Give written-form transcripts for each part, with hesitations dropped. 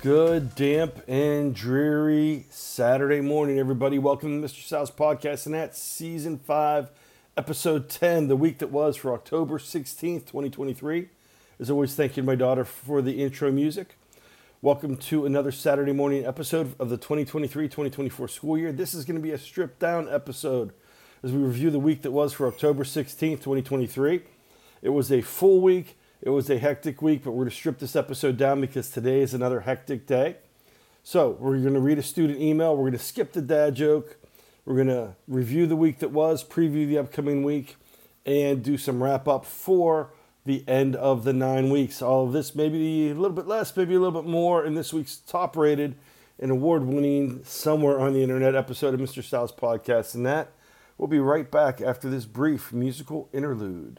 Good, damp, and dreary Saturday morning, everybody. Welcome to Mr. Sal's Podcast, and that's Season 5, Episode 10, the week that was for October 16th, 2023. As always, thanking my daughter for the intro music. Welcome to another Saturday morning episode of the 2023-2024 school year. This is going to be a stripped-down episode as we review the week that was for October 16th, 2023. It was a full week. It was a hectic week, but we're going to strip this episode down because today is another hectic day. So we're going to read a student email. We're going to skip the dad joke. We're going to review the week that was, preview the upcoming week, and do some wrap up for the end of the 9 weeks. All of this, maybe a little bit less, maybe a little bit more in this week's top rated and award-winning somewhere on the internet episode of Mr. Sal's Podcast. And that we'll be right back after this brief musical interlude.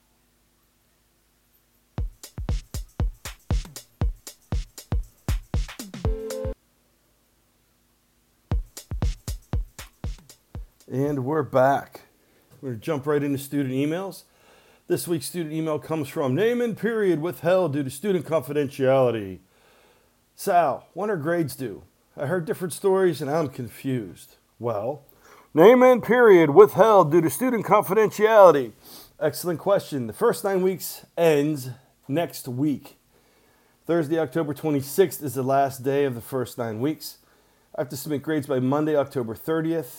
And we're back. We're going to jump right into student emails. This week's student email comes from name and period withheld due to student confidentiality. Sal, when are grades due? I heard different stories and I'm confused. Well, name and period withheld due to student confidentiality. Excellent question. The first 9 weeks ends next week. Thursday, October 26th is the last day of the first 9 weeks. I have to submit grades by Monday, October 30th.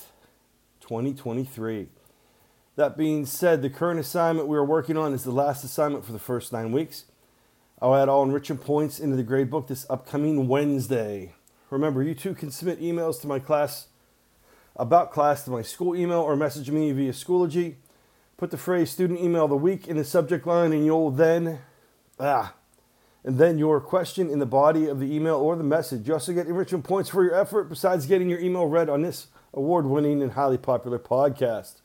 2023. That being said, the current assignment we are working on is the last assignment for the first 9 weeks. I'll add all enrichment points into the gradebook this upcoming Wednesday. Remember, you too can submit emails to my class, about class, to my school email or message me via Schoology. Put the phrase student email of the week in the subject line and you'll then, and then your question in the body of the email or the message. You also get enrichment points for your effort besides getting your email read on this award-winning and highly popular podcast.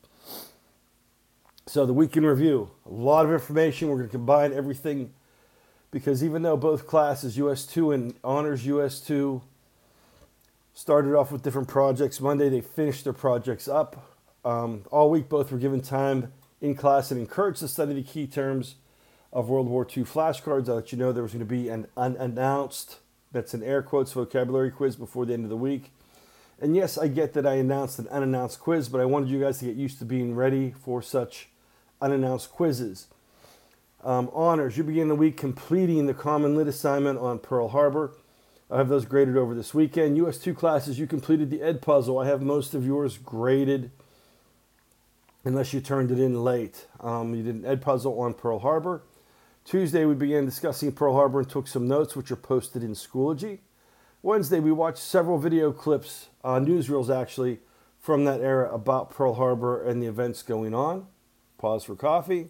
So the week in review, a lot of information. We're going to combine everything because even though both classes, US2 and Honors US2, started off with different projects, Monday they finished their projects up. All week both were given time in class and encouraged to study the key terms of World War II flashcards. I'll let you know there was going to be an unannounced, that's in air quotes, vocabulary quiz before the end of the week. And yes, I get that I announced an unannounced quiz, but I wanted you guys to get used to being ready for such unannounced quizzes. Honors, you begin the week completing the Common Lit assignment on Pearl Harbor. I have those graded over this weekend. US2 classes, you completed the Ed Puzzle. I have most of yours graded, unless you turned it in late. You did an Ed Puzzle on Pearl Harbor. Tuesday, we began discussing Pearl Harbor and took some notes, which are posted in Schoology. Wednesday, we watched several video clips, newsreels actually, from that era about Pearl Harbor and the events going on. Pause for coffee.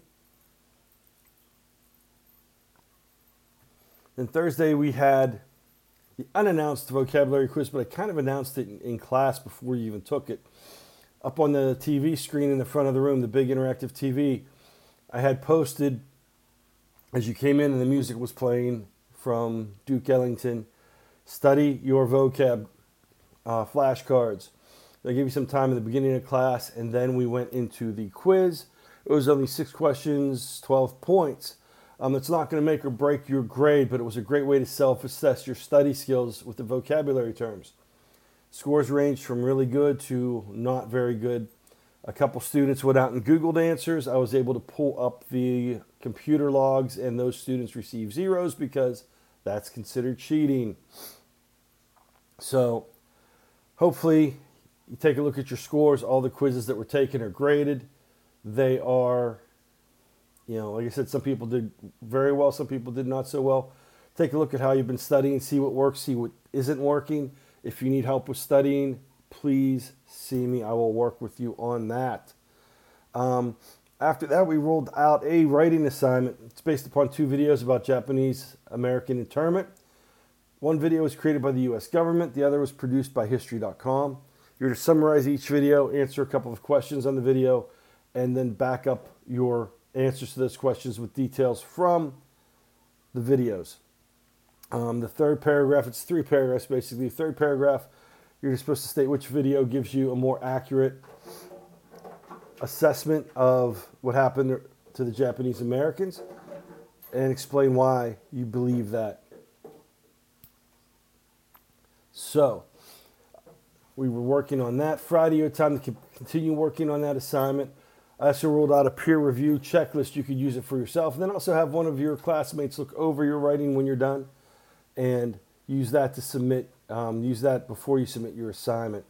Then Thursday, we had the unannounced vocabulary quiz, but I kind of announced it in class before you even took it. Up on the TV screen in the front of the room, the big interactive TV, I had posted, as you came in and the music was playing from Duke Ellington, study your vocab flashcards. They gave you some time in the beginning of class, and then we went into the quiz. It was only 6 questions, 12 points. It's not going to make or break your grade, but it was a great way to self-assess your study skills with the vocabulary terms. Scores ranged from really good to not very good. A couple students went out and Googled answers. I was able to pull up the computer logs, and those students received zeros because that's considered cheating. So hopefully you take a look at your scores. All the quizzes that were taken are graded. They are, like I said, some people did very well, some people did not so well. Take a look at how you've been studying, see what works, see what isn't working. If you need help with studying, please see me. I will work with you on that. After that, we rolled out a writing assignment. It's based upon 2 videos about Japanese-American internment. One video was created by the U.S. government. The other was produced by History.com. You're to summarize each video, answer a couple of questions on the video, and then back up your answers to those questions with details from the videos. The third paragraph, it's 3 paragraphs basically. The third paragraph, you're supposed to state which video gives you a more accurate assessment of what happened to the Japanese Americans and explain why you believe that. So we were working on that. Friday, you had time to continue working on that assignment. I also rolled out a peer review checklist. You could use it for yourself. And then also have one of your classmates look over your writing when you're done and use that to submit. Use that before you submit your assignment.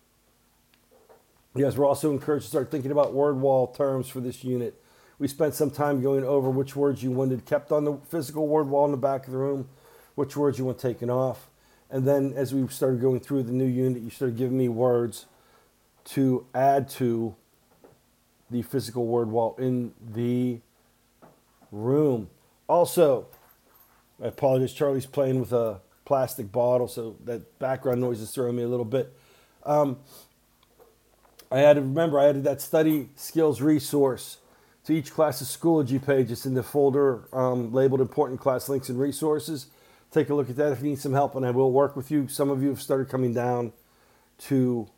You guys were also encouraged to start thinking about word wall terms for this unit. We spent some time going over which words you wanted kept on the physical word wall in the back of the room, which words you want taken off. And then as we started going through the new unit, you started giving me words to add to the physical word wall in the room. Also, I apologize, Charlie's playing with a plastic bottle, so that background noise is throwing me a little bit. I added that study skills resource to each class's Schoology page. It's in the folder labeled important class links and resources. Take a look at that if you need some help, and I will work with you. Some of you have started coming down to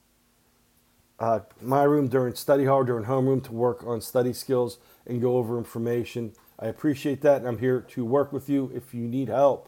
my room during study hall, during homeroom, to work on study skills and go over information. I appreciate that, and I'm here to work with you if you need help.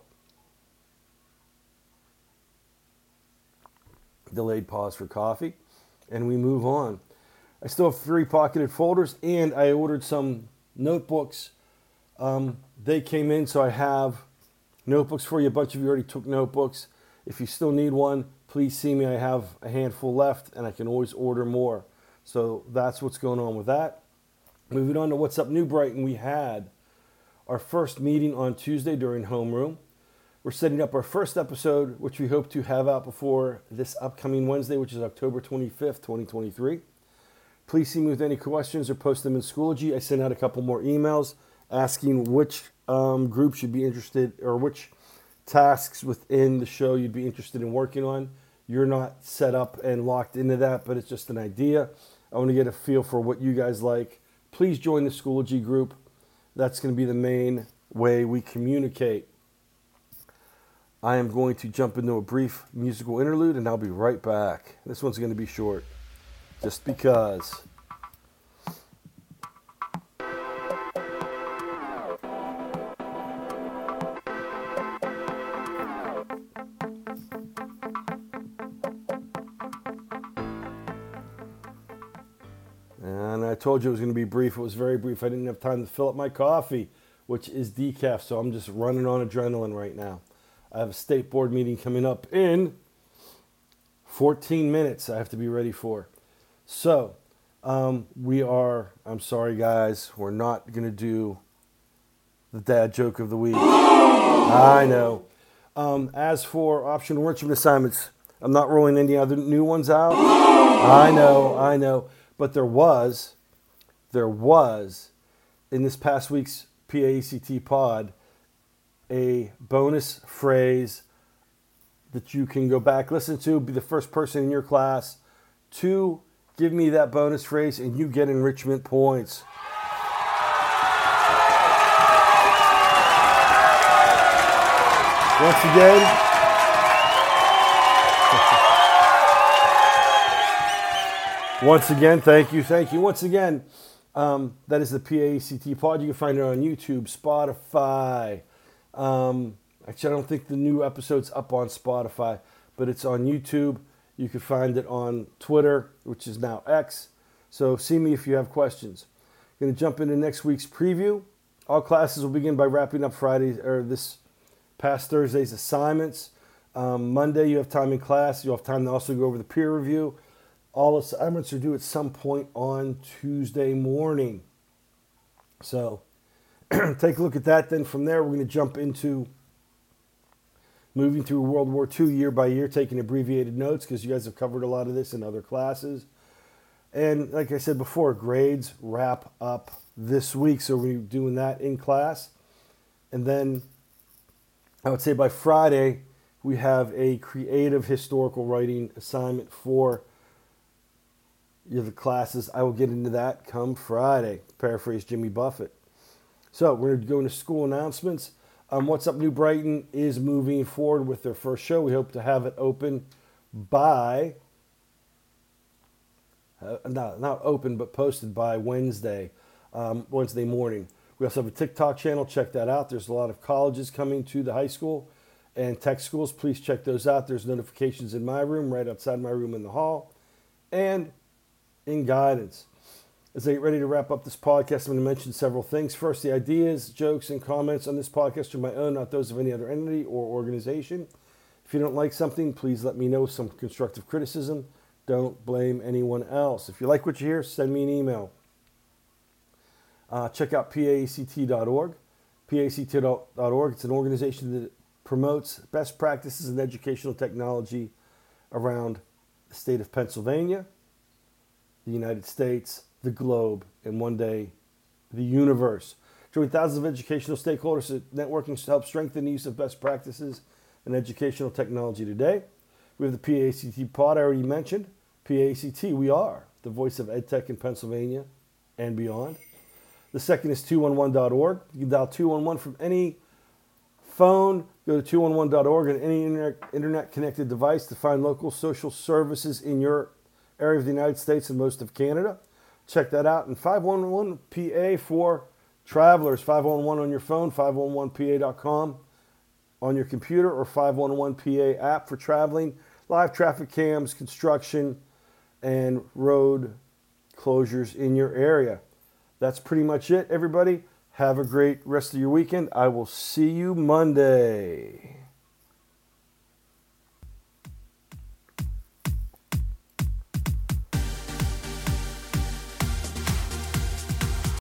Delayed pause for coffee, and we move on. I still have 3 pocketed folders, and I ordered some notebooks. They came in, so I have notebooks for you. A bunch of you already took notebooks. If you still need one, please see me. I have a handful left, and I can always order more. So that's what's going on with that. Moving on to What's Up New Brighton, we had our first meeting on Tuesday during homeroom. We're setting up our first episode, which we hope to have out before this upcoming Wednesday, which is October 25th, 2023. Please see me with any questions or post them in Schoology. I sent out a couple more emails asking which groups you'd be interested, or which tasks within the show you'd be interested in working on. You're not set up and locked into that, but it's just an idea. I want to get a feel for what you guys like. Please join the Schoology group. That's going to be the main way we communicate. I am going to jump into a brief musical interlude, and I'll be right back. This one's going to be short, just because. And I told you it was going to be brief. It was very brief. I didn't have time to fill up my coffee, which is decaf, so I'm just running on adrenaline right now. I have a state board meeting coming up in 14 minutes I have to be ready for. So, I'm sorry guys, we're not going to do the dad joke of the week. I know. As for optional enrichment assignments, I'm not rolling any other new ones out. I know. But there was, in this past week's PAECT pod, a bonus phrase that you can go back, listen to, be the first person in your class to give me that bonus phrase, and you get enrichment points. Once again, thank you. Once again, that is the PAECT pod. You can find it on YouTube, Spotify. Actually, I don't think the new episode's up on Spotify, but it's on YouTube. You can find it on Twitter, which is now X. So see me if you have questions. I'm going to jump into next week's preview. All classes will begin by wrapping up this past Thursday's assignments. Monday, you have time in class. You'll have time to also go over the peer review. All assignments are due at some point on Tuesday morning. So take a look at that. Then from there, we're going to jump into moving through World War II year by year, taking abbreviated notes because you guys have covered a lot of this in other classes. And like I said before, grades wrap up this week. So we're doing that in class. And then I would say by Friday, we have a creative historical writing assignment for the classes. I will get into that come Friday. Paraphrase Jimmy Buffett. So we're going to go into school announcements. What's Up New Brighton is moving forward with their first show. We hope to have it open by, not open, but posted by Wednesday morning. We also have a TikTok channel. Check that out. There's a lot of colleges coming to the high school, and tech schools. Please check those out. There's notifications in my room, right outside my room in the hall, and in guidance. As I get ready to wrap up this podcast, I'm going to mention several things. First, the ideas, jokes, and comments on this podcast are my own, not those of any other entity or organization. If you don't like something, please let me know with some constructive criticism. Don't blame anyone else. If you like what you hear, send me an email. Check out PACT.org. PACT.org, it's an organization that promotes best practices in educational technology around the state of Pennsylvania, the United States, the globe, and one day, the universe. Join thousands of educational stakeholders networking to help strengthen the use of best practices in educational technology today. We have the PACT pod I already mentioned. PACT, we are the voice of EdTech in Pennsylvania and beyond. The second is 211.org. You can dial 211 from any phone. Go to 211.org and any internet-connected device to find local social services in your area of the United States and most of Canada. Check that out. And 511-PA for travelers. 511 on your phone, 511pa.com on your computer, or 511PA app for traveling. Live traffic cams, construction, and road closures in your area. That's pretty much it, everybody. Have a great rest of your weekend. I will see you Monday.